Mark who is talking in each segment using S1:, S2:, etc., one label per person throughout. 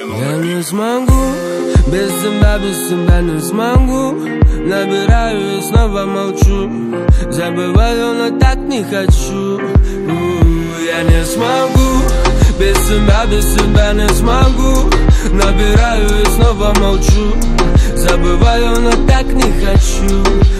S1: Я не смогу, без тебя не смогу. Набираю и снова молчу. Забываю, но так не хочу. Я не смогу, без тебя не смогу. Набираю и снова молчу. Забываю, но так не хочу.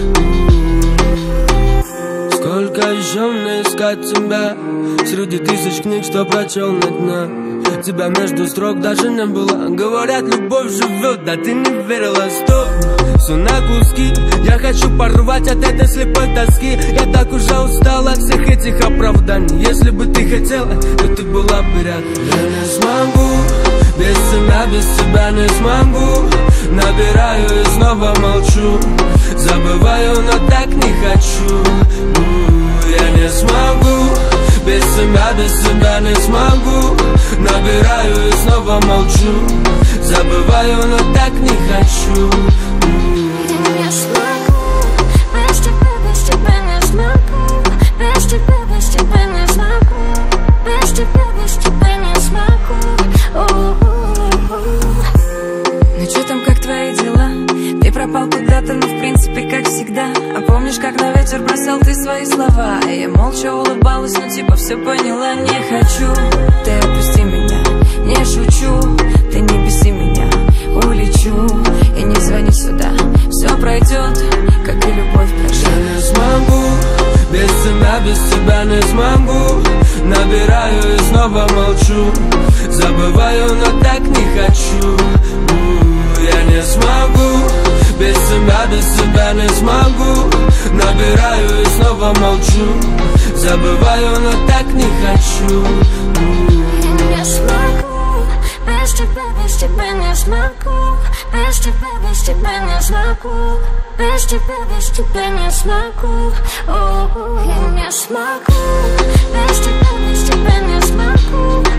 S1: Сколько еще мне искать тебя среди тысяч книг, что прочел на дне? Тебя между строк даже не было. Говорят, любовь живет, да ты не верила. Стоп, все на куски. Я хочу порвать от этой слепой тоски. Я так уже устал от всех этих оправданий. Если бы ты хотела, то ты была бы рядом. Я не смогу, без тебя не смогу. Набираю и снова молчу. Забываю, но так не хочу. Я не смогу, без тебя не смогу. Набираю и снова молчу. Забываю, но так не хочу.
S2: Я не смогу, без тебя не смогу. Без тебя не смогу. Без тебя не смогу. Ну чё там, как твои дела? Ты пропал куда-то, но в принципе как всегда. А помнишь, как на ветер бросал ты свои слова? И я молча улыбалась, но типа все поняла. Не хочу, ты отпусти меня. Не шучу, ты не беси меня. Улечу и не звони сюда. Все пройдет, как и любовь прошла.
S1: Я не смогу, без тебя не смогу. Набираю и снова молчу. Забываю, но так не хочу. Я не смогу, без тебя не смогу. Набираю и снова молчу. Забываю, но так не хочу.
S2: Я не смогу, без тебя не смогу. Без тебя не смогу. Без тебя не смогу. Я не смогу, без тебя не смогу.